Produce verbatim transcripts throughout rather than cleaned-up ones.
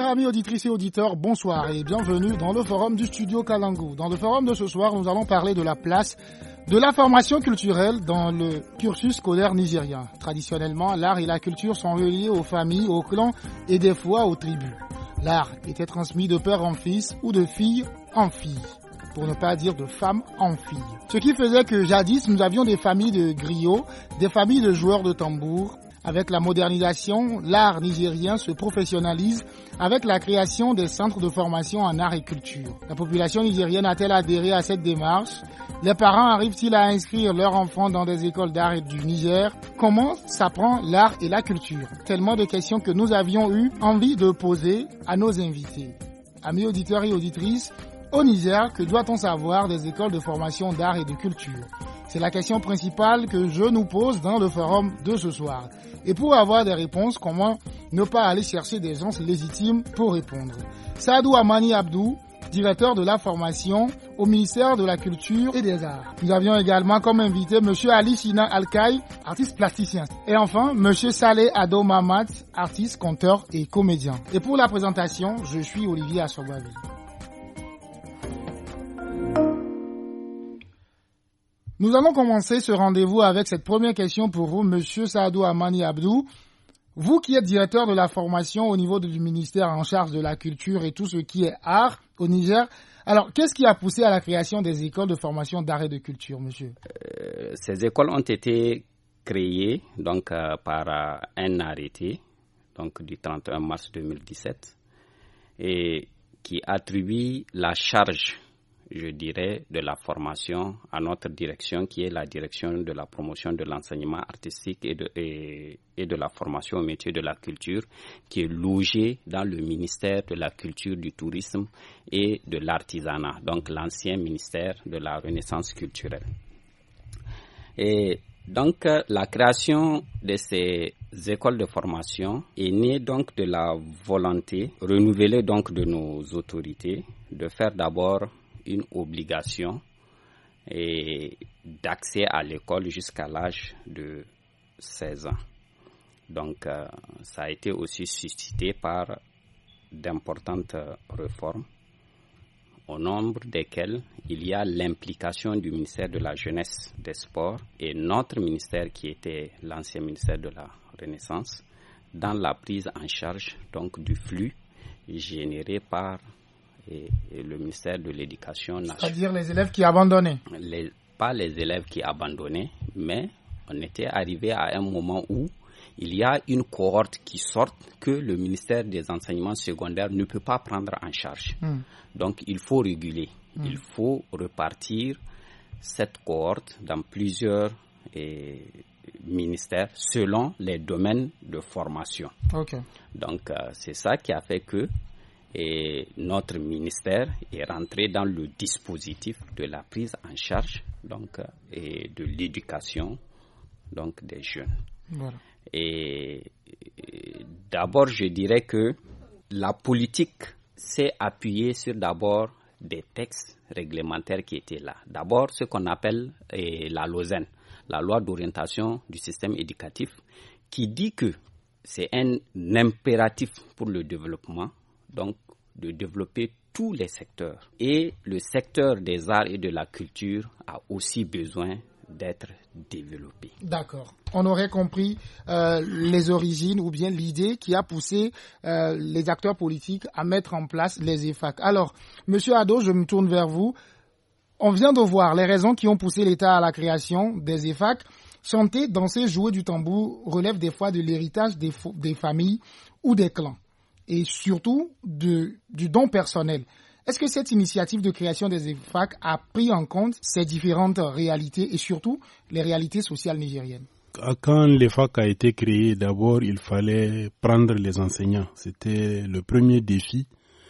Chers amis auditrices et auditeurs, bonsoir et bienvenue dans le forum du studio Kalangu. Dans le forum de ce soir, nous allons parler de la place de la formation culturelle dans le cursus scolaire nigérien. Traditionnellement, l'art et la culture sont reliés aux familles, aux clans et des fois aux tribus. L'art était transmis de père en fils ou de fille en fille, pour ne pas dire de femme en fille. Ce qui faisait que jadis, nous avions des familles de griots, des familles de joueurs de tambour. Avec la modernisation, l'art nigérien se professionnalise avec la création des centres de formation en art et culture. La population nigérienne a-t-elle adhéré à cette démarche? Les parents arrivent-ils à inscrire leurs enfants dans des écoles d'art du Niger? Comment s'apprend l'art et la culture? Tellement de questions que nous avions eu envie de poser à nos invités. Amis auditeurs et auditrices, au Niger, que doit-on savoir des écoles de formation d'art et de culture? C'est la question principale que je nous pose dans le forum de ce soir. Et pour avoir des réponses, comment ne pas aller chercher des gens légitimes pour répondre? Sadou Amani Abdou, directeur de la formation au ministère de la Culture et des Arts. Nous avions également comme invité M. Ali Sina Alkaï, artiste plasticien. Et enfin, M. Saleh Ado Mamad, artiste, conteur et comédien. Et pour la présentation, je suis Olivier Assobavi. Nous allons commencer ce rendez-vous avec cette première question pour vous, Monsieur Saadou Amani Abdou. Vous qui êtes directeur de la formation au niveau du ministère en charge de la culture et tout ce qui est art au Niger, alors qu'est-ce qui a poussé à la création des écoles de formation d'art et de culture, monsieur? euh, Ces écoles ont été créées donc, euh, par euh, un arrêté donc, du trente et un mars deux mille dix-sept et qui attribue la charge, je dirais, de la formation à notre direction, qui est la direction de la promotion de l'enseignement artistique et de, et, et de la formation au métier de la culture, qui est logée dans le ministère de la Culture, du Tourisme et de l'Artisanat, donc l'ancien ministère de la Renaissance culturelle. Et donc, la création de ces écoles de formation est née donc de la volonté renouvelée donc de nos autorités de faire d'abord une obligation et d'accès à l'école jusqu'à l'âge de seize ans. Donc, euh, ça a été aussi suscité par d'importantes réformes, au nombre desquelles il y a l'implication du ministère de la Jeunesse, des Sports et notre ministère qui était l'ancien ministère de la Renaissance dans la prise en charge donc du flux généré par Et, et le ministère de l'Éducation nationale. C'est-à-dire les élèves qui abandonnaient les, Pas les élèves qui abandonnaient, mais on était arrivé à un moment où il y a une cohorte qui sort que le ministère des enseignements secondaires ne peut pas prendre en charge. Mm. Donc il faut réguler, mm. il faut repartir cette cohorte dans plusieurs et, ministères selon les domaines de formation. Okay. Donc euh, c'est ça qui a fait que et notre ministère est rentré dans le dispositif de la prise en charge donc, et de l'éducation donc, des jeunes. Voilà. Et, et d'abord, je dirais que la politique s'est appuyée sur d'abord des textes réglementaires qui étaient là. D'abord, ce qu'on appelle eh, la LOSEN, la loi d'orientation du système éducatif, qui dit que c'est un impératif pour le développement, donc de développer tous les secteurs. Et le secteur des arts et de la culture a aussi besoin d'être développé. D'accord. On aurait compris euh, les origines ou bien l'idée qui a poussé euh, les acteurs politiques à mettre en place les E F A C. Alors, Monsieur Ado, je me tourne vers vous. On vient de voir les raisons qui ont poussé l'État à la création des E F A C. Chanter, danser, jouer du tambour relève des fois de l'héritage des, des familles ou des clans. Et surtout de, du don personnel. Est-ce que cette initiative de création des E F A C a pris en compte ces différentes réalités et surtout les réalités sociales nigériennes? Quand l'E F A C a été créé, d'abord, il fallait prendre les enseignants. C'était le premier défi.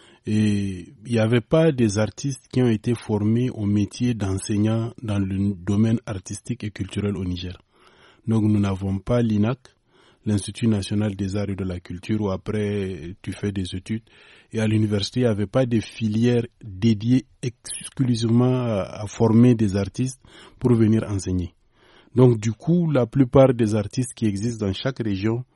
Et il n'y avait pas des artistes qui ont été formés au métier d'enseignant dans le domaine artistique et culturel au Niger. Donc nous n'avons pas l'I N A C, l'Institut national des arts et de la culture, où après tu fais des études. Et à l'université, il n'y avait pas de filières dédiées exclusivement à, à former des artistes pour venir enseigner. Donc du coup, la plupart des artistes qui existent dans chaque région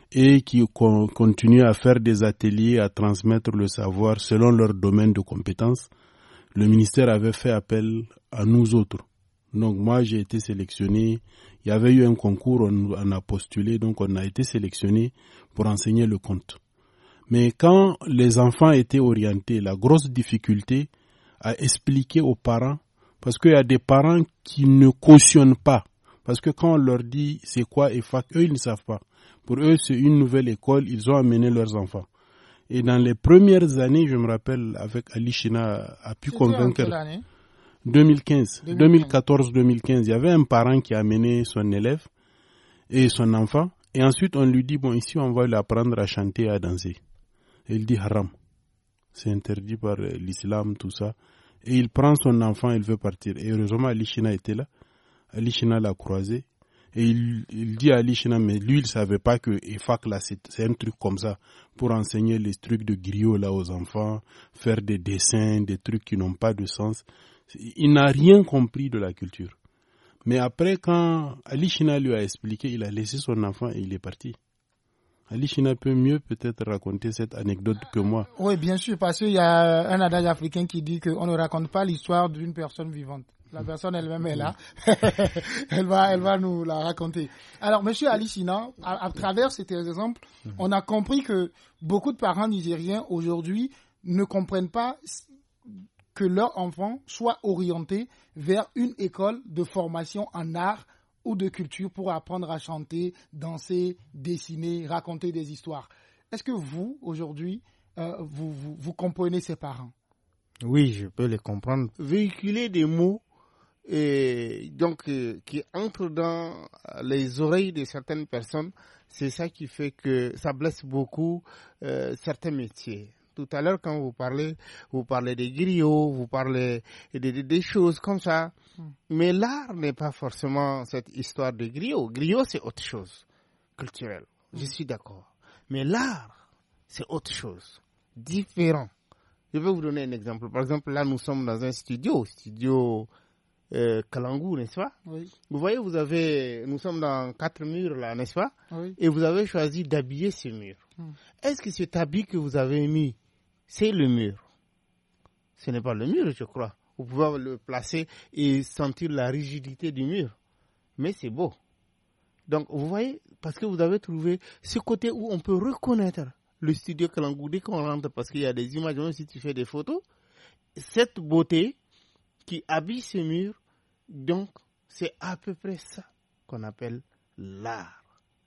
et qui con- continuent à faire des ateliers, à transmettre le savoir selon leur domaine de compétences, le ministère avait fait appel à nous autres. Donc moi j'ai été sélectionné, il y avait eu un concours, on, on a postulé, donc on a été sélectionné pour enseigner le conte. Mais quand les enfants étaient orientés, la grosse difficulté à expliquer aux parents, parce qu'il y a des parents qui ne cautionnent pas, parce que quand on leur dit c'est quoi E F A C, eux ils ne savent pas. Pour eux c'est une nouvelle école, ils ont amené leurs enfants. Et dans les premières années, je me rappelle, avec Ali China a pu C'était convaincre... en quelle année? deux mille quinze, deux mille quatorze deux mille quinze, il y avait un parent qui a amené son élève et son enfant, et ensuite on lui dit, bon, ici on va lui apprendre à chanter et à danser. Et il dit haram, c'est interdit par l'islam, tout ça. Et il prend son enfant, il veut partir. Et heureusement, Ali China était là, Ali China l'a croisé, et il, il dit à Ali China, mais lui il savait pas que E F A C là, c'est, c'est un truc comme ça, pour enseigner les trucs de griot là aux enfants, faire des dessins, des trucs qui n'ont pas de sens. Il n'a rien compris de la culture. Mais après, quand Ali China lui a expliqué, il a laissé son enfant et il est parti. Ali China peut mieux peut-être raconter cette anecdote que moi. Oui, bien sûr, parce qu'il y a un adage africain qui dit qu'on ne raconte pas l'histoire d'une personne vivante. La personne elle-même est là. elle va, elle va nous la raconter. Alors, monsieur Ali China, à, à travers cet exemple, on a compris que beaucoup de parents nigériens aujourd'hui ne comprennent pas que leurs enfants soient orientés vers une école de formation en art ou de culture pour apprendre à chanter, danser, dessiner, raconter des histoires. Est-ce que vous, aujourd'hui, euh, vous, vous, vous comprenez ces parents? Oui, je peux les comprendre. Véhiculer des mots et donc, euh, qui entrent dans les oreilles de certaines personnes, c'est ça qui fait que ça blesse beaucoup euh, certains métiers. Tout à l'heure, quand vous parlez, vous parlez des griots, vous parlez des de, de choses comme ça. Mm. Mais l'art n'est pas forcément cette histoire de griot. Griot, c'est autre chose, culturel. Mm. Je suis d'accord. Mais l'art, c'est autre chose, différent. Je vais vous donner un exemple. Par exemple, là, nous sommes dans un studio, studio euh, Kalangu, n'est-ce pas? Oui. Vous voyez, vous avez, nous sommes dans quatre murs, là, n'est-ce pas? Oui. Et vous avez choisi d'habiller ces murs. Mm. Est-ce que cet habit que vous avez mis, c'est le mur? Ce n'est pas le mur, je crois. Vous pouvez le placer et sentir la rigidité du mur. Mais c'est beau. Donc, vous voyez, parce que vous avez trouvé ce côté où on peut reconnaître le studio Kalangu dès qu'on rentre, parce qu'il y a des images, même si tu fais des photos, cette beauté qui habille ce mur, donc, c'est à peu près ça qu'on appelle l'art.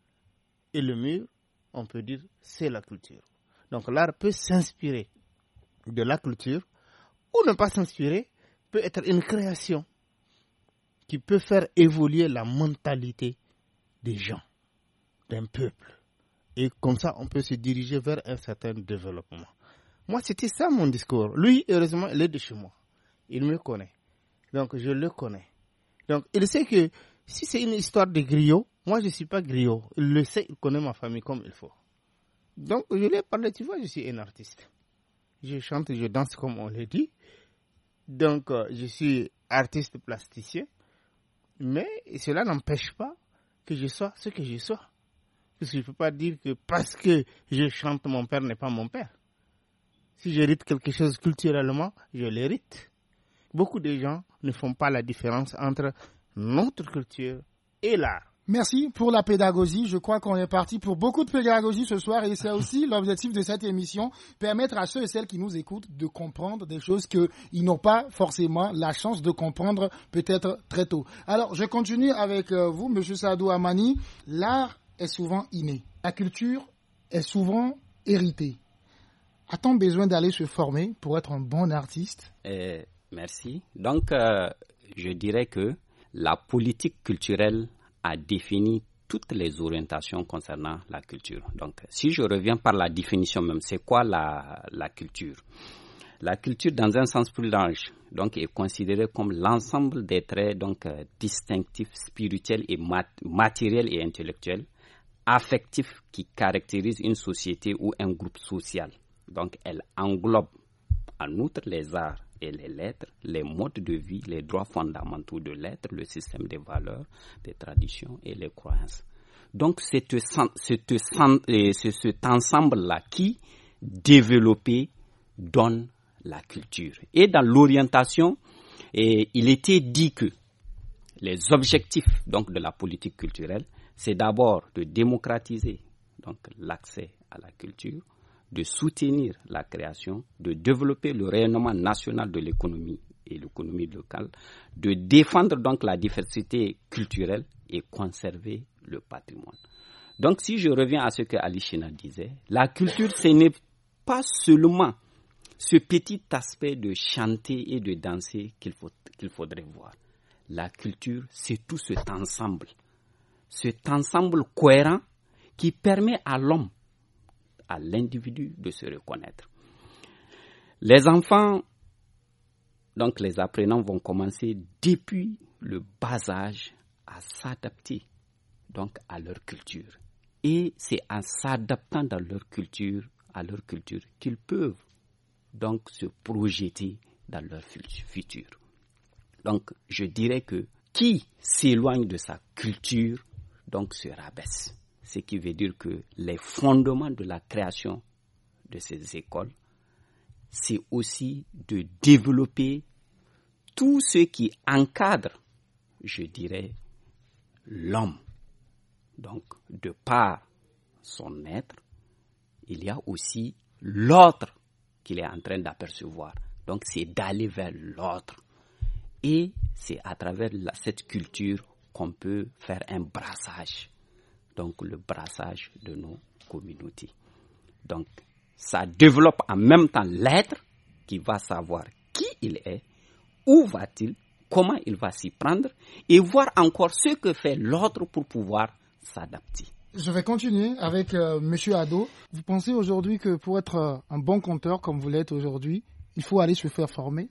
Et le mur, on peut dire, c'est la culture. Donc l'art peut s'inspirer de la culture ou ne pas s'inspirer, peut être une création qui peut faire évoluer la mentalité des gens, d'un peuple. Et comme ça, on peut se diriger vers un certain développement. Moi, c'était ça mon discours. Lui, heureusement, il est de chez moi. Il me connaît. Donc je le connais. Donc il sait que si c'est une histoire de griot, moi je ne suis pas griot. Il le sait, il connaît ma famille comme il faut. Donc, je lui ai parlé, tu vois, je suis un artiste. Je chante, je danse comme on le dit. Donc, euh, je suis artiste plasticien. Mais cela n'empêche pas que je sois ce que je sois. Parce que je ne peux pas dire que parce que je chante, mon père n'est pas mon père. Si j'hérite quelque chose culturellement, je l'hérite. Beaucoup de gens ne font pas la différence entre notre culture et l'art. Merci pour la pédagogie. Je crois qu'on est parti pour beaucoup de pédagogie ce soir et c'est aussi l'objectif de cette émission, permettre à ceux et celles qui nous écoutent de comprendre des choses qu'ils n'ont pas forcément la chance de comprendre peut-être très tôt. Alors, je continue avec vous, Monsieur Sadou Amani. L'art est souvent inné. La culture est souvent héritée. A-t-on besoin d'aller se former pour être un bon artiste? euh, Merci. Donc, euh, je dirais que la politique culturelle a défini toutes les orientations concernant la culture. Donc, si je reviens par la définition même, c'est quoi la, la culture? La culture, dans un sens plus large, donc, est considérée comme l'ensemble des traits donc, euh, distinctifs, spirituels et mat- matériels et intellectuels, affectifs qui caractérisent une société ou un groupe social. Donc, elle englobe en outre les arts et les lettres, les modes de vie, les droits fondamentaux de l'être, le système des valeurs, des traditions et les croyances. Donc, c'est cet ensemble-là qui, développé, donne la culture. Et dans l'orientation, et il était dit que les objectifs donc, de la politique culturelle, c'est d'abord de démocratiser donc, l'accès à la culture, de soutenir la création, de développer le rayonnement national de l'économie et l'économie locale, de défendre donc la diversité culturelle et conserver le patrimoine. Donc si je reviens à ce que Ali China disait, la culture, ce n'est pas seulement ce petit aspect de chanter et de danser qu'il faut, qu'il faudrait voir. La culture, c'est tout cet ensemble, cet ensemble cohérent qui permet à l'homme, à l'individu de se reconnaître. Les enfants, donc les apprenants vont commencer depuis le bas âge à s'adapter donc à leur culture. Et c'est en s'adaptant dans leur culture, à leur culture qu'ils peuvent donc se projeter dans leur futur. Donc je dirais que qui s'éloigne de sa culture donc se rabaisse. Ce qui veut dire que les fondements de la création de ces écoles, c'est aussi de développer tout ce qui encadre, je dirais, l'homme. Donc, de par son être, il y a aussi l'autre qu'il est en train d'apercevoir. Donc, c'est d'aller vers l'autre. Et c'est à travers la, cette culture qu'on peut faire un brassage. Donc, le brassage de nos communautés. Donc, ça développe en même temps l'être qui va savoir qui il est, où va-t-il, comment il va s'y prendre et voir encore ce que fait l'autre pour pouvoir s'adapter. Je vais continuer avec euh, M. Ado. Vous pensez aujourd'hui que pour être euh, un bon conteur comme vous l'êtes aujourd'hui, il faut aller se faire former?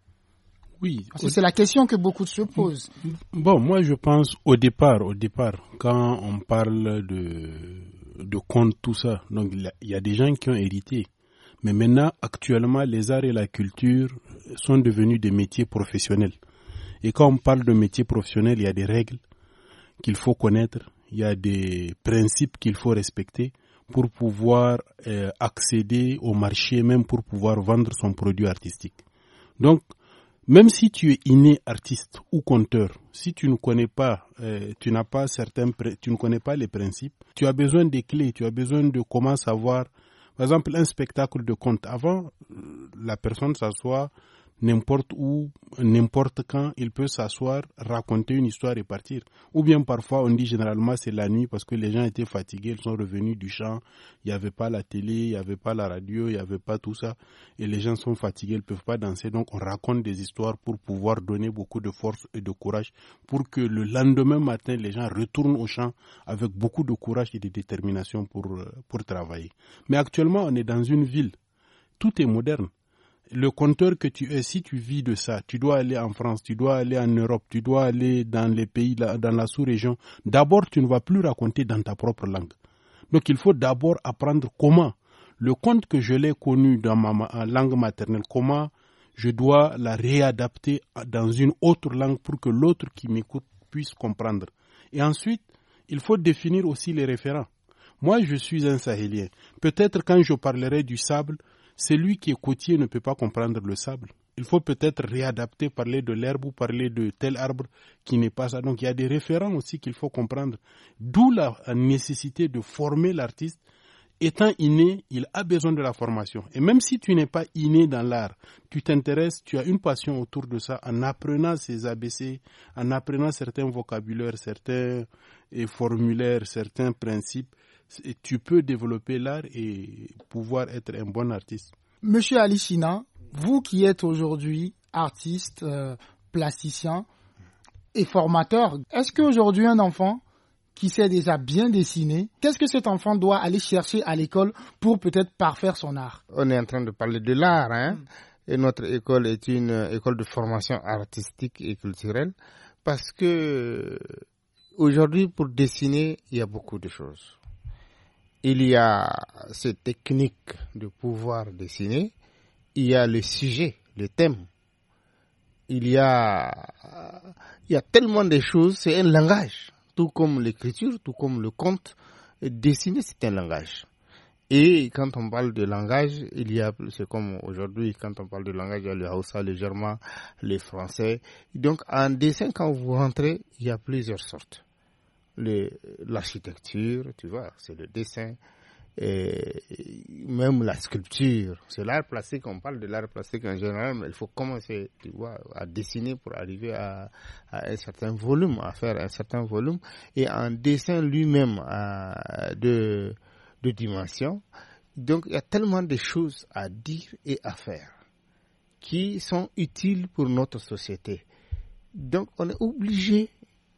Oui. Parce que c'est la question que beaucoup se posent. Bon, moi je pense au départ, au départ, quand on parle de, de contes, tout ça, donc il y, y a des gens qui ont hérité. Mais maintenant, actuellement, les arts et la culture sont devenus des métiers professionnels. Et quand on parle de métiers professionnels, il y a des règles qu'il faut connaître, il y a des principes qu'il faut respecter pour pouvoir euh, accéder au marché, même pour pouvoir vendre son produit artistique. Donc, même si tu es inné artiste ou conteur, si tu ne connais pas, euh, tu n'as pas certains, tu ne connais pas les principes, tu as besoin des clés, tu as besoin de comment savoir. Par exemple, un spectacle de conte. Avant, la personne s'assoit n'importe où, n'importe quand, il peut s'asseoir, raconter une histoire et partir. Ou bien parfois, on dit généralement c'est la nuit parce que les gens étaient fatigués, ils sont revenus du champ, il n'y avait pas la télé, il n'y avait pas la radio, il n'y avait pas tout ça. Et les gens sont fatigués, ils ne peuvent pas danser. Donc on raconte des histoires pour pouvoir donner beaucoup de force et de courage pour que le lendemain matin, les gens retournent au champ avec beaucoup de courage et de détermination pour, pour travailler. Mais actuellement, on est dans une ville. Tout est moderne. Le conteur que tu es, si tu vis de ça, tu dois aller en France, tu dois aller en Europe, tu dois aller dans les pays, dans la sous-région. D'abord, tu ne vas plus raconter dans ta propre langue. Donc, il faut d'abord apprendre comment. Le conte que je l'ai connu dans ma langue maternelle, comment je dois la réadapter dans une autre langue pour que l'autre qui m'écoute puisse comprendre. Et ensuite, il faut définir aussi les référents. Moi, je suis un Sahélien. Peut-être quand je parlerai du sable, celui qui est côtier ne peut pas comprendre le sable. Il faut peut-être réadapter, parler de l'herbe ou parler de tel arbre qui n'est pas ça. Donc il y a des référents aussi qu'il faut comprendre. D'où la nécessité de former l'artiste. Étant inné, il a besoin de la formation. Et même si tu n'es pas inné dans l'art, tu t'intéresses, tu as une passion autour de ça, en apprenant ces A B C, en apprenant certains vocabulaires, certains formulaires, certains principes, tu peux développer l'art et pouvoir être un bon artiste. Monsieur Ali China, vous qui êtes aujourd'hui artiste, euh, plasticien et formateur, est-ce qu'aujourd'hui un enfant qui sait déjà bien dessiner, qu'est-ce que cet enfant doit aller chercher à l'école pour peut-être parfaire son art? On est en train de parler de l'art, hein? Mm. Et notre école est une école de formation artistique et culturelle parce que aujourd'hui, pour dessiner, il y a beaucoup de choses. Il y a cette technique de pouvoir dessiner, il y a le sujet, le thème, il y a, il y a tellement de choses, c'est un langage. tout comme l'écriture, tout comme le conte, dessiner c'est un langage. Et quand on parle de langage, il y a, c'est comme aujourd'hui, quand on parle de langage, il y a le Hausa, le Germain, le Français. Donc, en dessin, quand vous rentrez, il y a plusieurs sortes. Le, l'architecture, tu vois, c'est le dessin. Et même la sculpture, c'est l'art plastique, on parle de l'art plastique en général, mais il faut commencer, tu vois, à dessiner pour arriver à, à un certain volume, à faire un certain volume. Et en dessin lui-même, à, de... de dimension. Donc, il y a tellement de choses à dire et à faire qui sont utiles pour notre société. Donc, on est obligé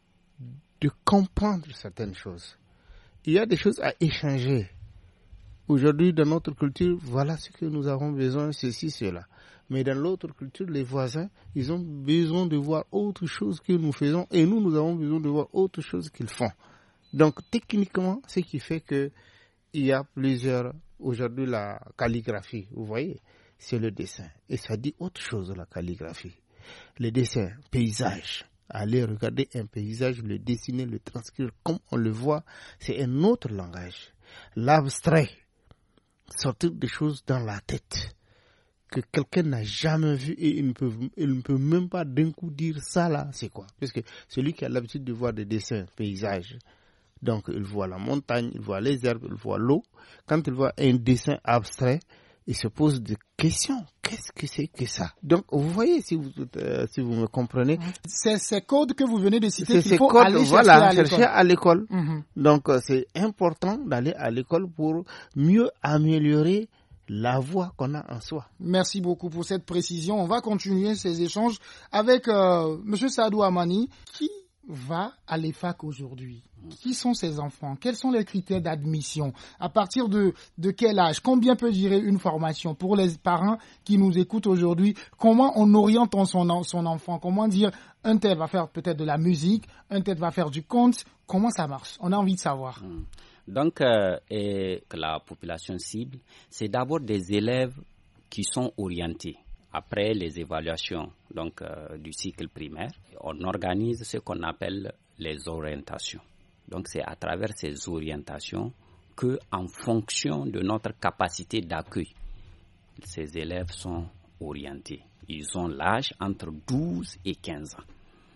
de comprendre certaines choses. Il y a des choses à échanger. Aujourd'hui, dans notre culture, voilà ce que nous avons besoin, ceci, cela. Mais dans l'autre culture, les voisins, ils ont besoin de voir autre chose que nous faisons et nous, nous avons besoin de voir autre chose qu'ils font. Donc, techniquement, ce qui fait que il y a plusieurs, aujourd'hui la calligraphie, vous voyez, c'est le dessin. Et ça dit autre chose, la calligraphie. Le dessin, paysage. Aller regarder un paysage, le dessiner, le transcrire comme on le voit, c'est un autre langage. L'abstrait, sortir des choses dans la tête que quelqu'un n'a jamais vu et il ne peut, il ne peut même pas d'un coup dire ça là, c'est quoi? Parce que celui qui a l'habitude de voir des dessins, paysages, donc, il voit la montagne, il voit les herbes, il voit l'eau. Quand il voit un dessin abstrait, il se pose des questions. Qu'est-ce que c'est que ça? Donc, vous voyez, si vous, euh, si vous me comprenez. C'est ces codes que vous venez de citer c'est qu'il ces faut codes, aller voilà, chercher, chercher à l'école. Mm-hmm. Donc, euh, c'est important d'aller à l'école pour mieux améliorer la voix qu'on a en soi. Merci beaucoup pour cette précision. On va continuer ces échanges avec euh, M. Sadou Amani, qui va à l'E F A C aujourd'hui. Qui sont ces enfants? Quels sont les critères d'admission? À partir de, de quel âge? Combien peut durer une formation? Pour les parents qui nous écoutent aujourd'hui, comment on oriente son, son enfant? Comment dire, un tel va faire peut-être de la musique, un tel va faire du conte? Comment ça marche? On a envie de savoir. Donc, euh, et la population cible, c'est d'abord des élèves qui sont orientés. Après les évaluations donc, euh, du cycle primaire, on organise ce qu'on appelle les orientations. Donc, c'est à travers ces orientations que, en fonction de notre capacité d'accueil, ces élèves sont orientés. Ils ont l'âge entre douze et quinze ans.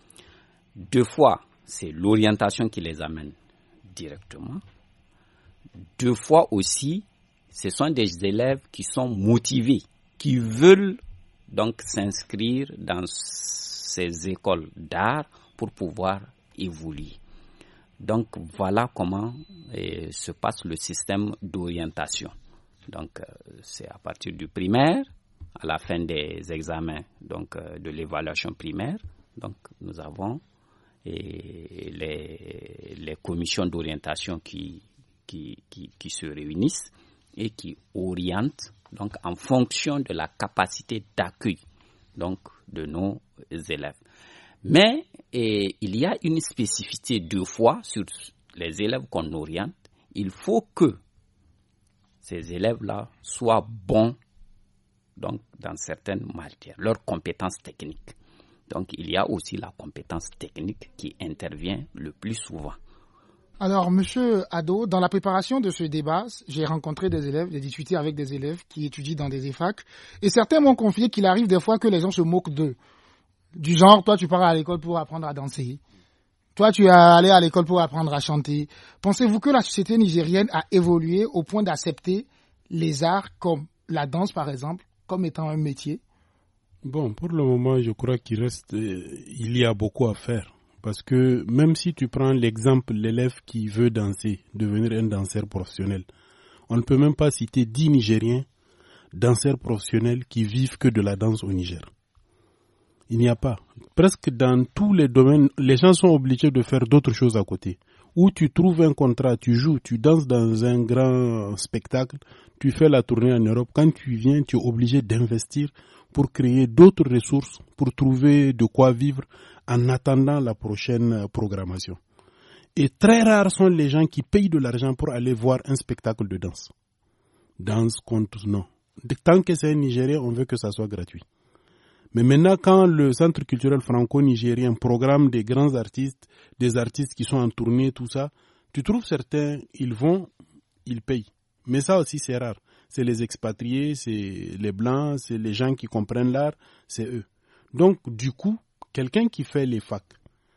Deux fois, c'est l'orientation qui les amène directement. Deux fois aussi, ce sont des élèves qui sont motivés, qui veulent donc s'inscrire dans ces écoles d'art pour pouvoir évoluer. Donc voilà comment eh, se passe le système d'orientation. Donc euh, c'est à partir du primaire, à la fin des examens donc euh, de l'évaluation primaire. Donc nous avons eh, les, les commissions d'orientation qui, qui, qui, qui se réunissent et qui orientent donc en fonction de la capacité d'accueil donc de nos élèves. Mais et, il y a une spécificité deux fois sur les élèves qu'on oriente. Il faut que ces élèves-là soient bons donc dans certaines matières, leurs compétences techniques. Donc il y a aussi la compétence technique qui intervient le plus souvent. Alors, Monsieur Ado, dans la préparation de ce débat, j'ai rencontré des élèves, j'ai discuté avec des élèves qui étudient dans des E F A C, et certains m'ont confié qu'il arrive des fois que les gens se moquent d'eux. Du genre, toi, tu pars à l'école pour apprendre à danser. Toi, tu es allé à l'école pour apprendre à chanter. Pensez-vous que la société nigérienne a évolué au point d'accepter les arts comme la danse, par exemple, comme étant un métier? Bon, pour le moment, je crois qu'il reste, euh, il y a beaucoup à faire. Parce que même si tu prends l'exemple de l'élève qui veut danser, devenir un danseur professionnel, on ne peut même pas citer dix Nigériens danseurs professionnels qui vivent que de la danse au Niger. Il n'y a pas. Presque dans tous les domaines, les gens sont obligés de faire d'autres choses à côté. Ou tu trouves un contrat, tu joues, tu danses dans un grand spectacle, tu fais la tournée en Europe. Quand tu viens, tu es obligé d'investir pour créer d'autres ressources, pour trouver de quoi vivre en attendant la prochaine programmation. Et très rares sont les gens qui payent de l'argent pour aller voir un spectacle de danse. Danse, conte, non. Tant que c'est un Nigérien, on veut que ça soit gratuit. Mais maintenant, quand le Centre culturel franco-nigérien programme des grands artistes, des artistes qui sont en tournée, tout ça, tu trouves certains, ils vont, ils payent. Mais ça aussi, c'est rare. C'est les expatriés, c'est les blancs, c'est les gens qui comprennent l'art, c'est eux. Donc, du coup, quelqu'un qui fait les facs,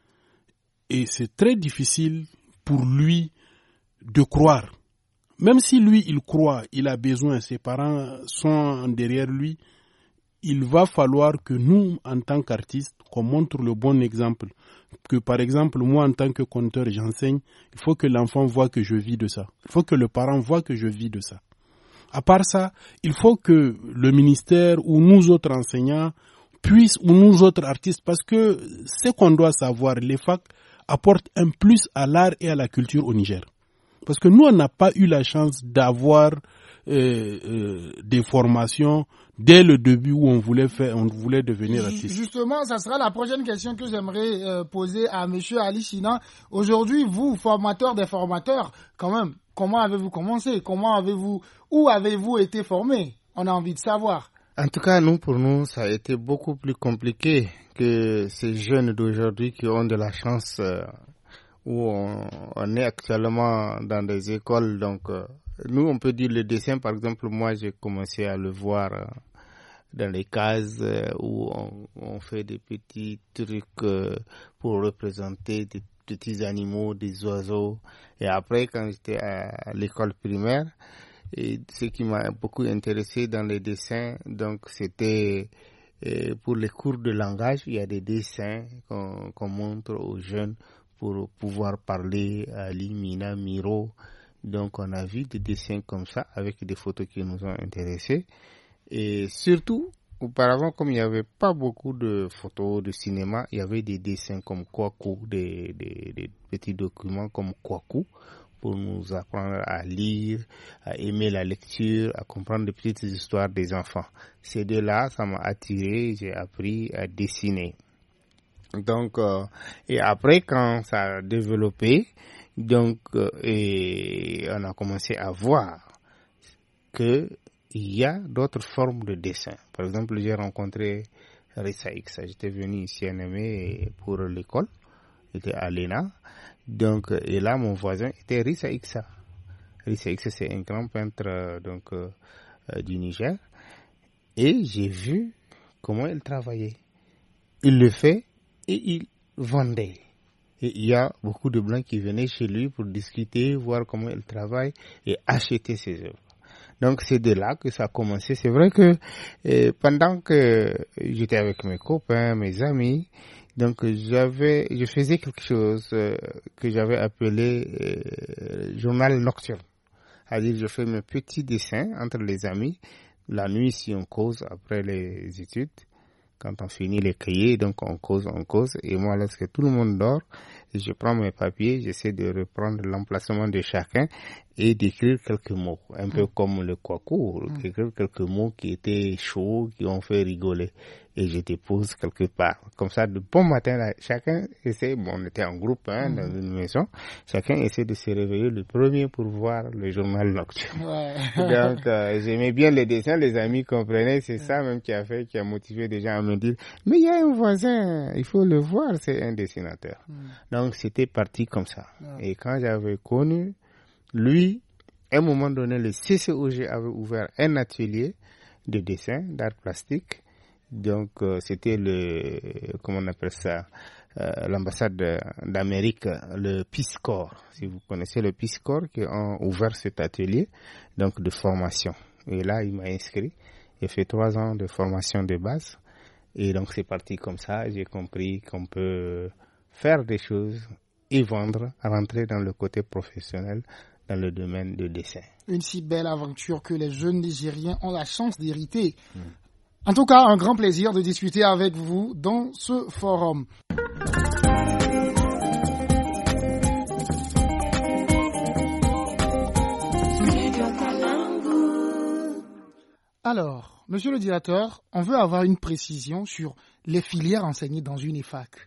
et c'est très difficile pour lui de croire. Même si lui, il croit, il a besoin, ses parents sont derrière lui, il va falloir que nous, en tant qu'artistes, qu'on montre le bon exemple. Que par exemple, moi, en tant que conteur, j'enseigne, il faut que l'enfant voit que je vis de ça. Il faut que le parent voit que je vis de ça. À part ça, il faut que le ministère ou nous autres enseignants puissent, ou nous autres artistes, parce que ce qu'on doit savoir, les facs apportent un plus à l'art et à la culture au Niger. Parce que nous, on n'a pas eu la chance d'avoir euh, euh, des formations dès le début où on voulait faire, on voulait devenir artiste. Justement, ça sera la prochaine question que j'aimerais euh, poser à Monsieur Ali China. Aujourd'hui, vous, formateur des formateurs, quand même, comment avez-vous commencé? Comment avez-vous, où avez-vous été formé? On a envie de savoir. En tout cas, nous, pour nous, ça a été beaucoup plus compliqué que ces jeunes d'aujourd'hui qui ont de la chance, euh, où on, on est actuellement dans des écoles. Donc, euh, nous, on peut dire le dessin, par exemple, moi, j'ai commencé à le voir euh, dans les cases euh, où on, on fait des petits trucs euh, pour représenter des petits animaux, des oiseaux. Et après, quand j'étais à l'école primaire, et ce qui m'a beaucoup intéressé dans les dessins, donc c'était euh, pour les cours de langage, il y a des dessins qu'on, qu'on montre aux jeunes pour pouvoir parler à Limina, Miro. Donc on a vu des dessins comme ça avec des photos qui nous ont intéressés. Et surtout, auparavant, comme il n'y avait pas beaucoup de photos de cinéma, il y avait des dessins comme Kwaku, des, des, des petits documents comme Kwaku, pour nous apprendre à lire, à aimer la lecture, à comprendre les petites histoires des enfants. Ces deux-là, ça m'a attiré, j'ai appris à dessiner. Donc, euh, et après, quand ça a développé, donc, euh, et on a commencé à voir que il y a d'autres formes de dessin. Par exemple, j'ai rencontré Rissa X. J'étais venu ici à Niamey pour l'école. J'étais à l'E N A. Donc, et là, mon voisin était Rissa Ixa. Rissa Ixa, c'est un grand peintre donc, euh, du Niger. Et j'ai vu comment il travaillait. Il le fait et il vendait. Et il y a beaucoup de Blancs qui venaient chez lui pour discuter, voir comment il travaille et acheter ses œuvres. Donc, c'est de là que ça a commencé. C'est vrai que euh, pendant que j'étais avec mes copains, mes amis, donc j'avais, je faisais quelque chose euh, que j'avais appelé euh, journal nocturne. C'est-à-dire, je fais mes petits dessins entre les amis. La nuit, si on cause après les études, quand on finit les cahiers, donc on cause, on cause. Et moi, lorsque tout le monde dort, je prends mes papiers, j'essaie de reprendre l'emplacement de chacun et d'écrire quelques mots. Un peu comme le Kwaku, mmh. écrire quelques mots qui étaient chauds, qui ont fait rigoler. Et je dépose quelque part. Comme ça, de bon matin, là, chacun essaie, bon, on était en groupe, hein, mmh. dans une maison, chacun essaie de se réveiller le premier pour voir le journal nocturne. Ouais. Donc, euh, j'aimais bien les dessins, les amis comprenaient, c'est ouais. ça même qui a fait, qui a motivé des gens à me dire, mais il y a un voisin, il faut le voir, c'est un dessinateur. Mmh. Donc, c'était parti comme ça. Ouais. Et quand j'avais connu, lui, à un moment donné, le C C O G avait ouvert un atelier de dessin, d'art plastique. Donc, euh, c'était le, comment on appelle ça, euh, l'ambassade d'Amérique, le Peace Corps. Si vous connaissez le Peace Corps, qui ont ouvert cet atelier, donc de formation. Et là, il m'a inscrit. J'ai fait trois ans de formation de base. Et donc, c'est parti comme ça. J'ai compris qu'on peut faire des choses et vendre, rentrer dans le côté professionnel, dans le domaine de dessin. Une si belle aventure que les jeunes Nigériens ont la chance d'hériter. Mmh. En tout cas, un grand plaisir de discuter avec vous dans ce forum. Alors, monsieur le directeur, on veut avoir une précision sur les filières enseignées dans une E F A C.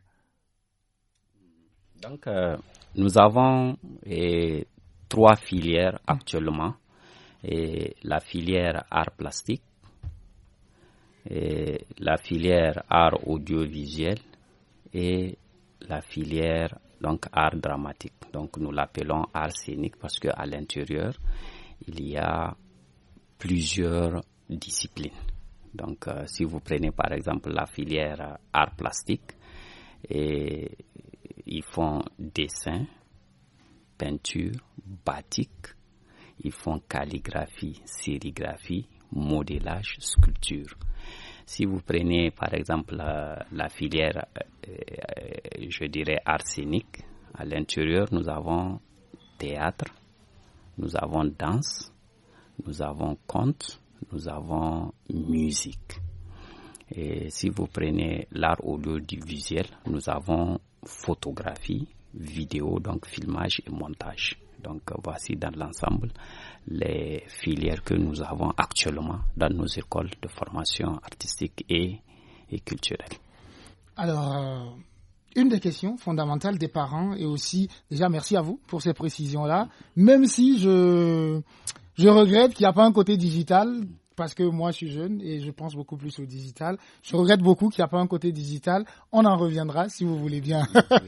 Donc, euh, nous avons eh, trois filières actuellement. Et la filière art plastique, et la filière art audiovisuel et la filière donc art dramatique. Donc nous l'appelons art scénique parce qu'à l'intérieur, il y a plusieurs disciplines. Donc euh, si vous prenez par exemple la filière art plastique, et ils font dessin, peinture, batik, ils font calligraphie, sérigraphie, modélage, sculpture. Si vous prenez par exemple la, la filière, euh, je dirais art scénique, à l'intérieur nous avons théâtre, nous avons danse, nous avons conte, nous avons musique. Et si vous prenez l'art audiovisuel, nous avons photographie, vidéo, donc filmage et montage. Donc voici dans l'ensemble les filières que nous avons actuellement dans nos écoles de formation artistique et, et culturelle. Alors, euh, une des questions fondamentales des parents et aussi, déjà merci à vous pour ces précisions-là, même si je, je regrette qu'il n'y a pas un côté digital, parce que moi je suis jeune et je pense beaucoup plus au digital. Je regrette beaucoup qu'il n'y a pas un côté digital. On en reviendra si vous voulez bien.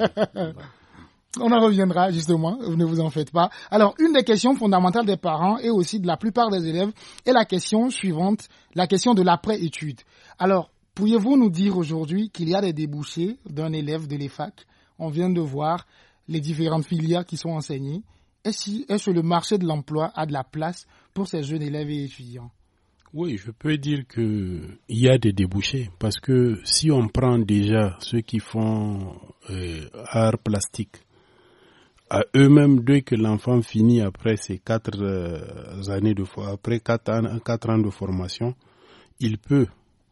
On en reviendra justement, ne vous en faites pas. Alors, une des questions fondamentales des parents et aussi de la plupart des élèves est la question suivante, la question de l'après-études. Alors, pourriez-vous nous dire aujourd'hui qu'il y a des débouchés d'un élève de l'E F A C? On vient de voir les différentes filières qui sont enseignées. Est-ce, est-ce que le marché de l'emploi a de la place pour ces jeunes élèves et étudiants? Oui, je peux dire qu'il y a des débouchés parce que si on prend déjà ceux qui font euh, art plastique, à eux-mêmes, dès que l'enfant finit après ces quatre euh, années de après quatre ans, quatre ans de formation, il peut,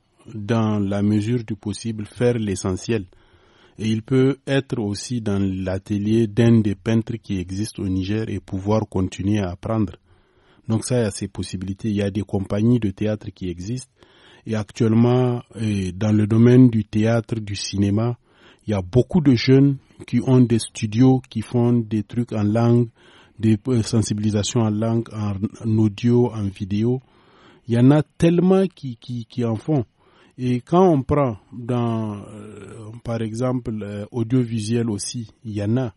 dans la mesure du possible, faire l'essentiel. Et il peut être aussi dans l'atelier d'un des peintres qui existent au Niger et pouvoir continuer à apprendre. Donc ça, il y a ces possibilités. Il y a des compagnies de théâtre qui existent. Et actuellement, euh, dans le domaine du théâtre, du cinéma, il y a beaucoup de jeunes qui ont des studios, qui font des trucs en langue, des sensibilisations en langue, en, en audio, en vidéo. Il y en a tellement qui, qui, qui en font. Et quand on prend dans, euh, par exemple, euh, audiovisuel aussi, il y en a.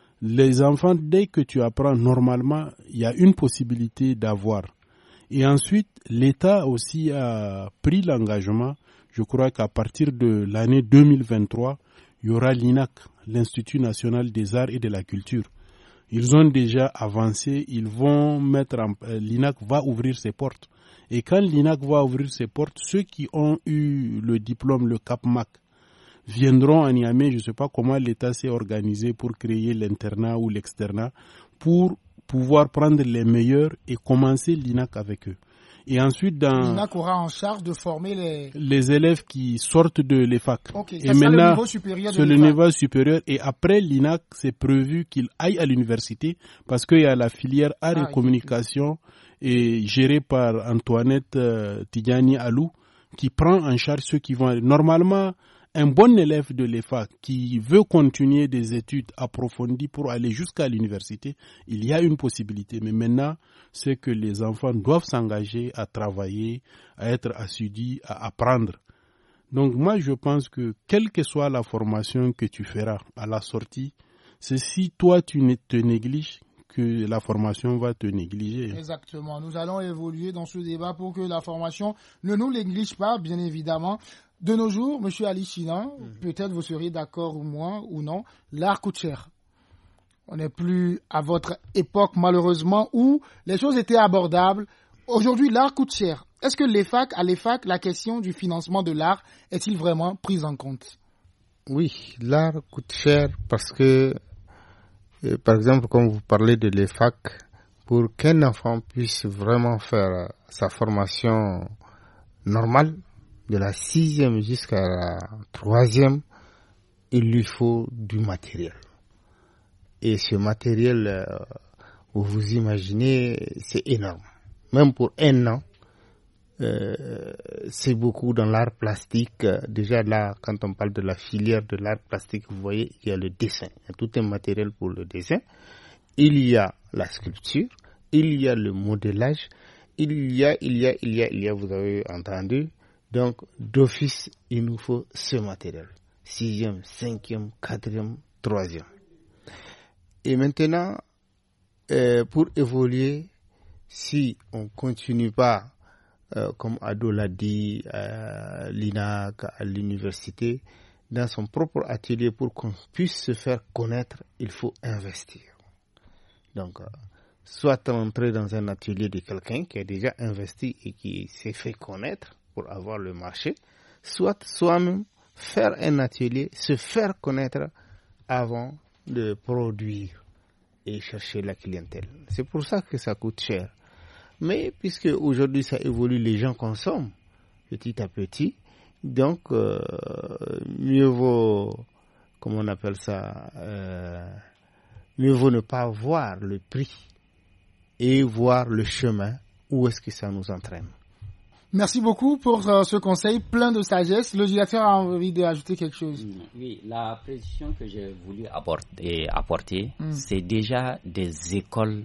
Les enfants, dès que tu apprends normalement, il y a une possibilité d'avoir. Et ensuite, l'État aussi a pris l'engagement. Je crois qu'à partir de l'année deux mille vingt-trois, il y aura l'I N A C, l'Institut national des arts et de la culture. Ils ont déjà avancé, ils vont mettre en, euh, l'I N A C va ouvrir ses portes. Et quand l'I N A C va ouvrir ses portes, ceux qui ont eu le diplôme, le C A P M A C, viendront à Niamey. Je ne sais pas comment l'État s'est organisé pour créer l'internat ou l'externat, pour pouvoir prendre les meilleurs et commencer l'I N A C avec eux. Et ensuite, dans l'I N A C aura en charge de former les les élèves qui sortent de l'E F A C. Okay, et maintenant, le niveau supérieur c'est le niveau supérieur. Et après l'I N A C, c'est prévu qu'il aille à l'université parce qu'il y a la filière art ah, et communication et gérée par Antoinette euh, Tidjani Alou qui prend en charge ceux qui vont aller. Normalement, un bon élève de l'E F A C qui veut continuer des études approfondies pour aller jusqu'à l'université, il y a une possibilité. Mais maintenant, c'est que les enfants doivent s'engager à travailler, à être assidus, à apprendre. Donc moi, je pense que quelle que soit la formation que tu feras à la sortie, c'est si toi tu te négliges que la formation va te négliger. Exactement. Nous allons évoluer dans ce débat pour que la formation ne nous néglige pas, bien évidemment. De nos jours, M. Ali China, mmh. peut-être vous seriez d'accord ou moi ou non, l'art coûte cher. On n'est plus à votre époque, malheureusement, où les choses étaient abordables. Aujourd'hui, l'art coûte cher. Est-ce que l'E F A C, à l'E F A C, la question du financement de l'art est-il vraiment prise en compte? Oui, l'art coûte cher parce que, euh, par exemple, comme vous parlez de l'E F A C, pour qu'un enfant puisse vraiment faire sa formation normale, de la sixième jusqu'à la troisième, il lui faut du matériel. Et ce matériel, euh, vous vous imaginez, c'est énorme. Même pour un an, euh, c'est beaucoup dans l'art plastique. Déjà là, quand on parle de la filière de l'art plastique, vous voyez, il y a le dessin. Il y a tout un matériel pour le dessin. Il y a la sculpture, il y a le modélage, il y a, il y a, il y a, il y a, vous avez entendu, Donc, d'office, il nous faut ce matériel. Sixième, cinquième, quatrième, troisième. Et maintenant, euh, pour évoluer, si on ne continue pas, euh, comme Ado l'a dit, à l'I N A C, à l'université, dans son propre atelier, pour qu'on puisse se faire connaître, il faut investir. Donc, euh, soit rentrer dans un atelier de quelqu'un qui a déjà investi et qui s'est fait connaître pour avoir le marché, soit soi-même faire un atelier, se faire connaître avant de produire et chercher la clientèle. C'est pour ça que ça coûte cher. Mais puisque aujourd'hui ça évolue, les gens consomment petit à petit, donc euh, mieux vaut, comment on appelle ça, euh, mieux vaut ne pas voir le prix et voir le chemin, où est-ce que ça nous entraîne. Merci beaucoup pour euh, ce conseil plein de sagesse. Le directeur a envie d'ajouter quelque chose. Oui, la précision que j'ai voulu apporter, apporter mm. c'est déjà des écoles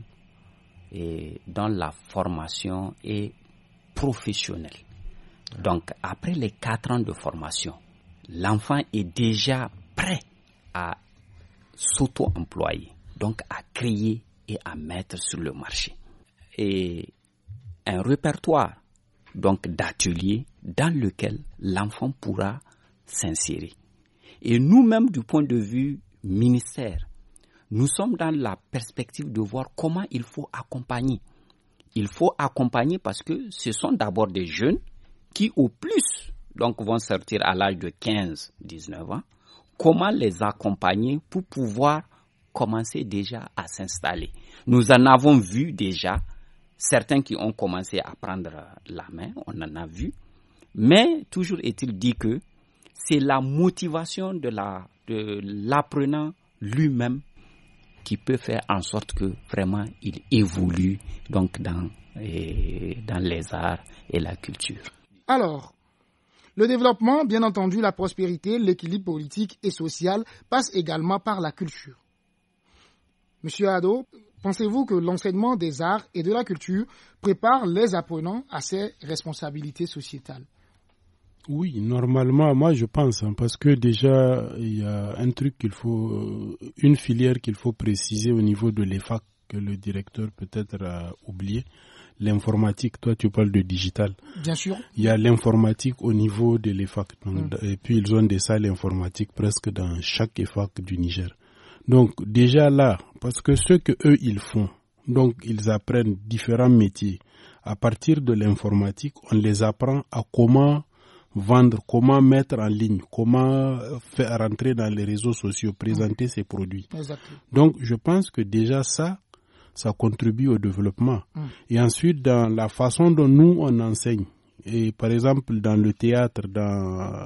et, dont la formation est professionnelle. Donc, après les quatre ans de formation, l'enfant est déjà prêt à s'auto-employer, donc à créer et à mettre sur le marché. Et un répertoire donc d'ateliers dans lequel l'enfant pourra s'insérer. Et nous-mêmes, du point de vue ministère, nous sommes dans la perspective de voir comment il faut accompagner. Il faut accompagner parce que ce sont d'abord des jeunes qui, au plus, donc vont sortir à l'âge de quinze à dix-neuf ans. Comment les accompagner pour pouvoir commencer déjà à s'installer. Nous en avons vu déjà certains qui ont commencé à prendre la main, on en a vu, mais toujours est-il dit que c'est la motivation de, la, de l'apprenant lui-même qui peut faire en sorte que vraiment il évolue donc dans, et, dans les arts et la culture. Alors, le développement, bien entendu, la prospérité, l'équilibre politique et social passe également par la culture. Monsieur Ado, pensez-vous que l'enseignement des arts et de la culture prépare les apprenants à ces responsabilités sociétales? Oui, normalement, moi je pense, hein, parce que déjà, il y a un truc qu'il faut, une filière qu'il faut préciser au niveau de l'E F A C, que le directeur peut-être a oublié, l'informatique. Toi, tu parles de digital. Bien sûr. Il y a l'informatique au niveau de l'E F A C. Donc, mm. Et puis, ils ont des salles informatiques presque dans chaque E F A C du Niger. Donc, déjà là, parce que ce que eux ils font, donc ils apprennent différents métiers. À partir de l'informatique, on les apprend à comment vendre, comment mettre en ligne, comment faire rentrer dans les réseaux sociaux, présenter mmh. ses produits. Exactement. Donc, je pense que déjà ça, ça contribue au développement. Mmh. Et ensuite, dans la façon dont nous, on enseigne, et par exemple dans le théâtre, dans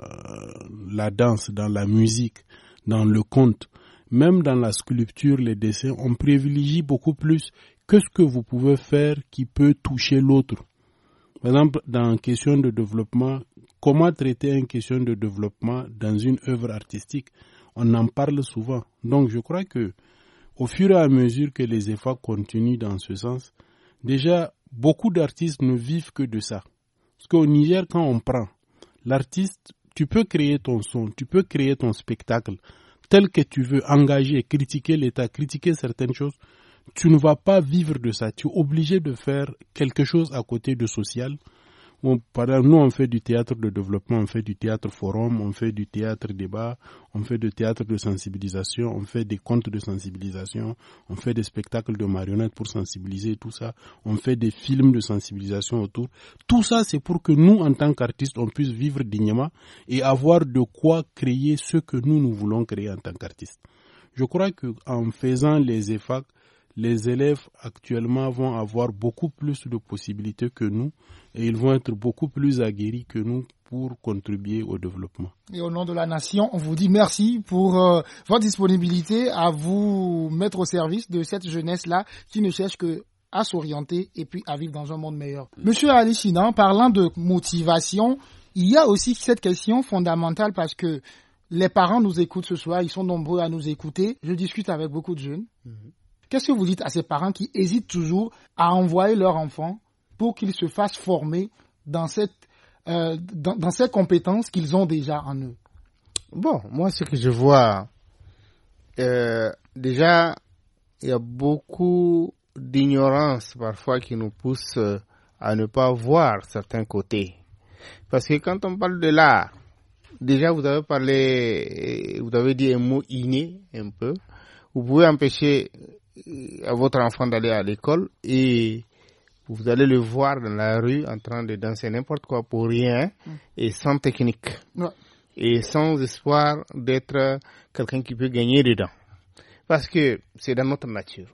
la danse, dans la musique, dans le conte, même dans la sculpture, les dessins, on privilégie beaucoup plus que ce que vous pouvez faire qui peut toucher l'autre. Par exemple, dans une question de développement, comment traiter une question de développement dans une œuvre artistique? On en parle souvent. Donc, je crois que au fur et à mesure que les efforts continuent dans ce sens, déjà, beaucoup d'artistes ne vivent que de ça. Parce qu'au Niger, quand on prend l'artiste, tu peux créer ton son, tu peux créer ton spectacle tel que tu veux, engager, critiquer l'État, critiquer certaines choses. Tu ne vas pas vivre de ça. Tu es obligé de faire quelque chose à côté de social. Bon, par exemple, nous, on fait du théâtre de développement, on fait du théâtre forum, on fait du théâtre débat, on fait du théâtre de sensibilisation, on fait des contes de sensibilisation, on fait des spectacles de marionnettes pour sensibiliser, tout ça. On fait des films de sensibilisation autour. Tout ça, c'est pour que nous, en tant qu'artistes, on puisse vivre dignement et avoir de quoi créer ce que nous, nous voulons créer en tant qu'artistes. Je crois qu'en faisant les E F A C, les élèves actuellement vont avoir beaucoup plus de possibilités que nous et ils vont être beaucoup plus aguerris que nous pour contribuer au développement. Et au nom de la nation, on vous dit merci pour euh, votre disponibilité à vous mettre au service de cette jeunesse-là qui ne cherche que à s'orienter et puis à vivre dans un monde meilleur. Monsieur Ali Chinan, parlant de motivation, il y a aussi cette question fondamentale parce que les parents nous écoutent ce soir, ils sont nombreux à nous écouter. Je discute avec beaucoup de jeunes. Mm-hmm. Qu'est-ce que vous dites à ces parents qui hésitent toujours à envoyer leur enfant pour qu'ils se fassent former dans cette euh, dans, dans ces compétences qu'ils ont déjà en eux? Bon, moi, ce que je vois, euh, déjà, il y a beaucoup d'ignorance parfois qui nous pousse à ne pas voir certains côtés. Parce que quand on parle de l'art, déjà vous avez parlé, vous avez dit un mot inné un peu. Vous pouvez empêcher à votre enfant d'aller à l'école et vous allez le voir dans la rue en train de danser n'importe quoi pour rien et sans technique. Ouais. Et sans espoir d'être quelqu'un qui peut gagner dedans. Parce que c'est dans notre nature.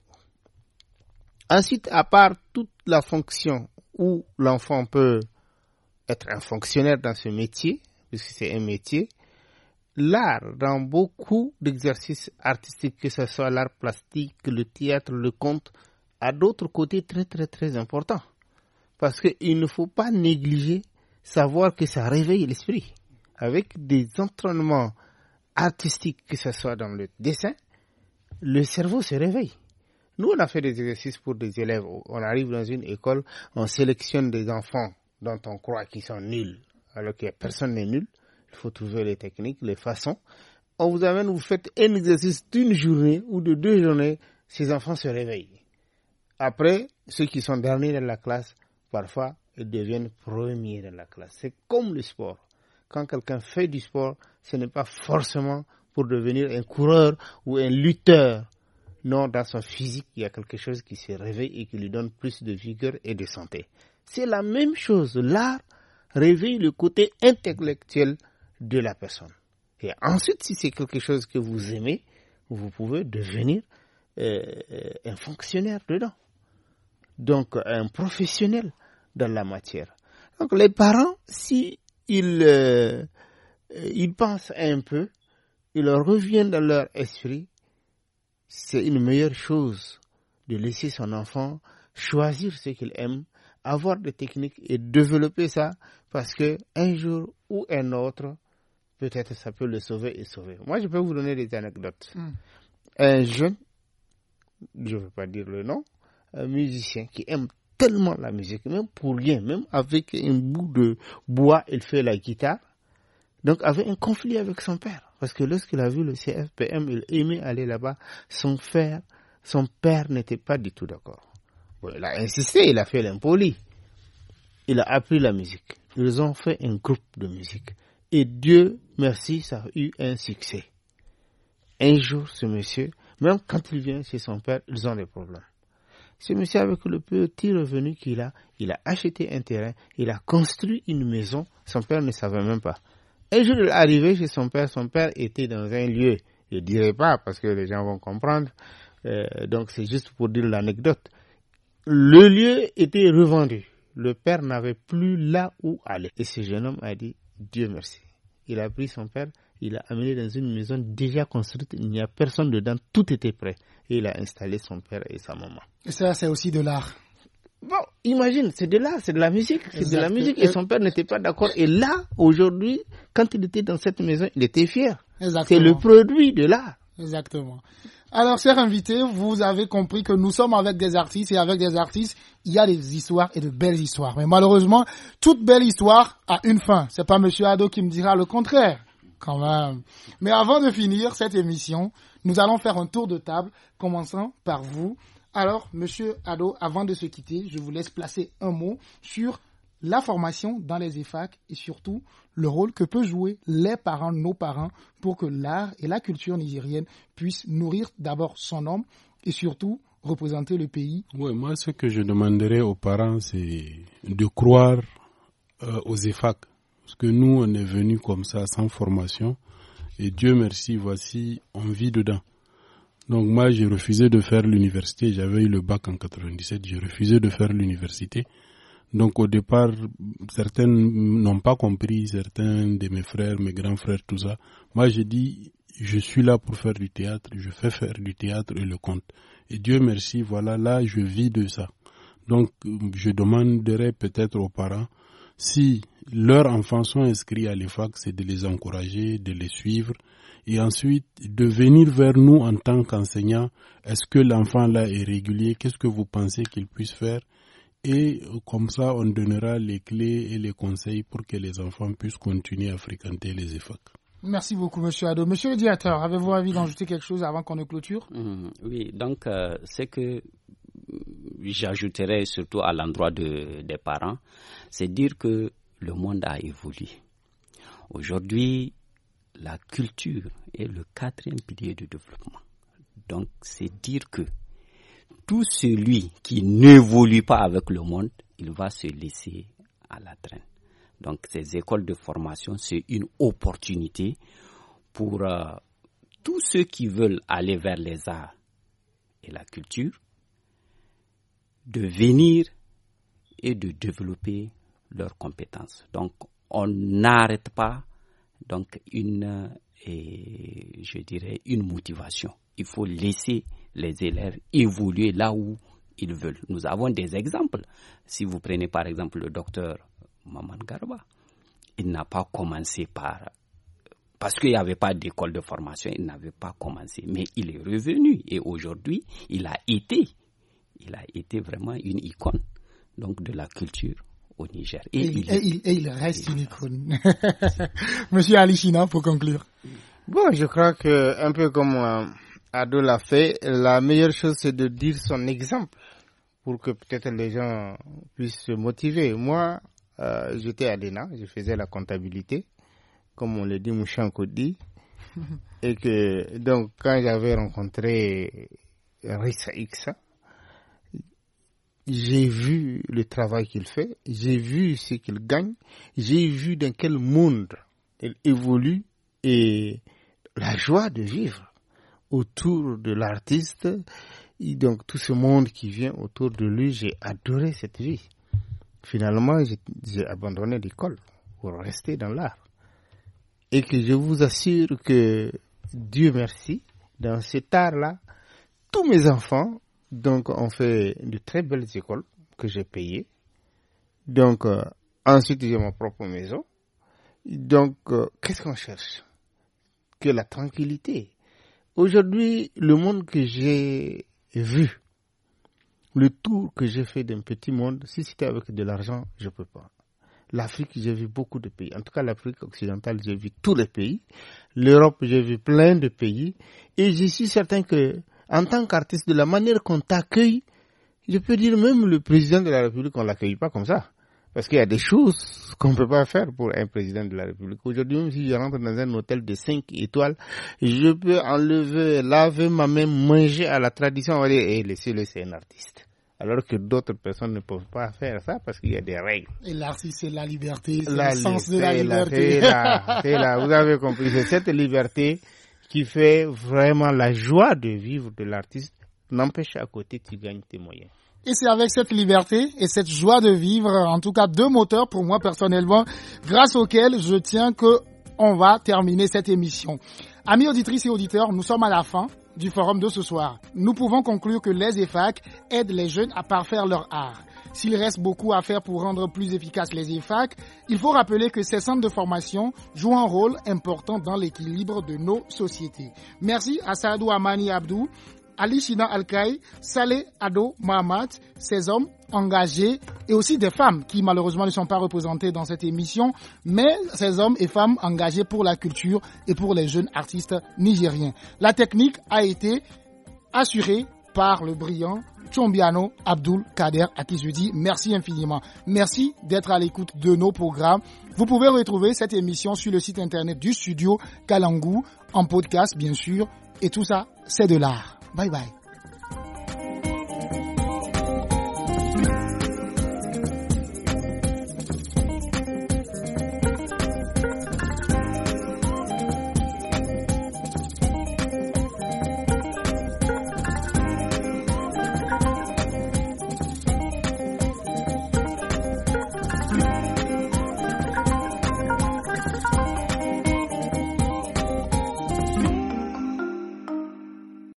Ensuite, à part toute la fonction où l'enfant peut être un fonctionnaire dans ce métier, puisque c'est un métier, l'art, dans beaucoup d'exercices artistiques, que ce soit l'art plastique, le théâtre, le conte, a d'autres côtés très très très importants. Parce qu'il ne faut pas négliger savoir que ça réveille l'esprit. Avec des entraînements artistiques, que ce soit dans le dessin, le cerveau se réveille. Nous, on a fait des exercices pour des élèves. On arrive dans une école, on sélectionne des enfants dont on croit qu'ils sont nuls, alors que personne n'est nul. Il faut trouver les techniques, les façons. On vous amène, vous faites un exercice d'une journée ou de deux journées, ces enfants se réveillent. Après, ceux qui sont derniers dans la classe, parfois, ils deviennent premiers dans la classe. C'est comme le sport. Quand quelqu'un fait du sport, ce n'est pas forcément pour devenir un coureur ou un lutteur. Non, dans son physique, il y a quelque chose qui se réveille et qui lui donne plus de vigueur et de santé. C'est la même chose. L'art réveille le côté intellectuel de la personne. Et ensuite, si c'est quelque chose que vous aimez, vous pouvez devenir euh, un fonctionnaire dedans. Donc, un professionnel dans la matière. Donc, les parents, si ils, euh, ils pensent un peu, ils reviennent dans leur esprit, c'est une meilleure chose de laisser son enfant choisir ce qu'il aime, avoir des techniques et développer ça, parce que un jour ou un autre, peut-être ça peut le sauver et sauver. Moi, je peux vous donner des anecdotes. Mm. Un jeune, je ne veux pas dire le nom, un musicien qui aime tellement la musique, même pour rien, même avec un bout de bois, il fait la guitare. Donc, avait un conflit avec son père. Parce que lorsqu'il a vu le C F P M, il aimait aller là-bas. Son père, son père n'était pas du tout d'accord. Bon, il a insisté, il a fait l'impoli. Il a appris la musique. Ils ont fait un groupe de musique. Et Dieu merci, ça a eu un succès. Un jour, ce monsieur, même quand il vient chez son père, ils ont des problèmes. Ce monsieur, avec le petit revenu qu'il a, il a acheté un terrain, il a construit une maison. Son père ne savait même pas. Un jour, il est arrivé chez son père. Son père était dans un lieu, je ne dirai pas parce que les gens vont comprendre. Euh, donc, c'est juste pour dire l'anecdote. Le lieu était revendu. Le père n'avait plus là où aller. Et ce jeune homme a dit, Dieu merci. Il a pris son père, il l'a amené dans une maison déjà construite. Il n'y a personne dedans, tout était prêt. Et il a installé son père et sa maman. Et ça, c'est aussi de l'art. Bon, imagine, c'est de l'art, c'est de la musique, c'est exact. De la musique et son père n'était pas d'accord. Et là, aujourd'hui, quand il était dans cette maison, il était fier. Exactement. C'est le produit de l'art. Exactement. Alors, chers invités, vous avez compris que nous sommes avec des artistes et avec des artistes, il y a des histoires et de belles histoires. Mais malheureusement, toute belle histoire a une fin. C'est pas Monsieur Ado qui me dira le contraire, quand même. Mais avant de finir cette émission, nous allons faire un tour de table, commençant par vous. Alors, Monsieur Ado, avant de se quitter, je vous laisse placer un mot sur la formation dans les E F A C et surtout le rôle que peuvent jouer les parents, nos parents, pour que l'art et la culture nigérienne puissent nourrir d'abord son homme et surtout représenter le pays. Oui, moi, ce que je demanderais aux parents, c'est de croire euh, aux E F A C. Parce que nous, on est venus comme ça, sans formation. Et Dieu merci, voici, on vit dedans. Donc moi, j'ai refusé de faire l'université. J'avais eu le bac en quatre-vingt-dix-sept. J'ai refusé de faire l'université. Donc au départ, certains n'ont pas compris, certains de mes frères, mes grands frères, tout ça. Moi, j'ai dit, je suis là pour faire du théâtre. Je fais faire du théâtre et le conte. Et Dieu merci, voilà, là, je vis de ça. Donc, je demanderais peut-être aux parents, si leurs enfants sont inscrits à l'E F A C, c'est de les encourager, de les suivre. Et ensuite, de venir vers nous en tant qu'enseignants. Est-ce que l'enfant là est régulier? Qu'est-ce que vous pensez qu'il puisse faire? et comme ça on donnera les clés et les conseils pour que les enfants puissent continuer à fréquenter les E F A C. Merci beaucoup, Monsieur Ado. Monsieur le directeur, avez-vous envie d'ajouter quelque chose avant qu'on ne clôture? mmh, Oui, donc euh, c'est que j'ajouterais surtout à l'endroit de, des parents, c'est dire que le monde a évolué. Aujourd'hui, la culture est le quatrième pilier du développement. Donc, c'est dire que tout celui qui n'évolue pas avec le monde, il va se laisser à la traîne. Donc, ces écoles de formation, c'est une opportunité pour euh, tous ceux qui veulent aller vers les arts et la culture, de venir et de développer leurs compétences. Donc, on n'arrête pas donc une, et je dirais, une motivation. Il faut laisser les élèves évoluer là où ils veulent. Nous avons des exemples. Si vous prenez par exemple le docteur Maman Garba, il n'a pas commencé par... Parce qu'il n'y avait pas d'école de formation, il n'avait pas commencé. Mais il est revenu et aujourd'hui, il a été, il a été vraiment une icône donc, de la culture au Niger. Et, et, il, et, il, et il reste une icône. Monsieur Ali China, pour conclure. Bon, je crois que un peu comme euh, Ado l'a fait, la meilleure chose c'est de dire son exemple pour que peut-être les gens puissent se motiver. Moi, euh, j'étais à l'E N A, je faisais la comptabilité, comme on le dit Mouchanko dit, et que donc quand j'avais rencontré Rissa Iksa, j'ai vu le travail qu'il fait, j'ai vu ce qu'il gagne, j'ai vu dans quel monde il évolue et la joie de vivre autour de l'artiste. Et donc tout ce monde qui vient autour de lui, j'ai adoré cette vie. Finalement, j'ai, j'ai abandonné l'école pour rester dans l'art. Et que je vous assure que, Dieu merci, dans cet art-là, tous mes enfants donc ont fait de très belles écoles que j'ai payées. Donc, euh, ensuite, j'ai ma propre maison. Donc, euh, qu'est-ce qu'on cherche? Que la tranquillité. Aujourd'hui, le monde que j'ai vu, le tour que j'ai fait d'un petit monde, si c'était avec de l'argent, je ne peux pas. L'Afrique, j'ai vu beaucoup de pays. En tout cas, l'Afrique occidentale, j'ai vu tous les pays. L'Europe, j'ai vu plein de pays. Et je suis certain que, en tant qu'artiste, de la manière qu'on t'accueille, je peux dire même le président de la République, on ne l'accueille pas comme ça. Parce qu'il y a des choses qu'on ne peut pas faire pour un président de la République. Aujourd'hui, même si je rentre dans un hôtel de cinq étoiles, je peux enlever, laver ma main, manger à la tradition, on va dire, et laisser-le, c'est un artiste. Alors que d'autres personnes ne peuvent pas faire ça parce qu'il y a des règles. Et l'artiste, c'est la liberté, c'est la le sens de la liberté. C'est là, c'est là, vous avez compris, c'est cette liberté qui fait vraiment la joie de vivre de l'artiste. N'empêche à côté, tu gagnes tes moyens. Et c'est avec cette liberté et cette joie de vivre, en tout cas deux moteurs pour moi personnellement, grâce auxquels je tiens que on va terminer cette émission. Amis auditrices et auditeurs, nous sommes à la fin du forum de ce soir. Nous pouvons conclure que les E F A C aident les jeunes à parfaire leur art. S'il reste beaucoup à faire pour rendre plus efficaces les E F A C, il faut rappeler que ces centres de formation jouent un rôle important dans l'équilibre de nos sociétés. Merci à Saadou Amani Abdou, Ali China Alkaï, Saleh Ado Mahamat, ces hommes engagés et aussi des femmes qui malheureusement ne sont pas représentées dans cette émission, mais ces hommes et femmes engagés pour la culture et pour les jeunes artistes nigériens. La technique a été assurée par le brillant Chombiano Abdul Kader, à qui je dis merci infiniment. Merci d'être à l'écoute de nos programmes. Vous pouvez retrouver cette émission sur le site internet du studio Kalangu, en podcast bien sûr, et tout ça, c'est de l'art. Bye bye.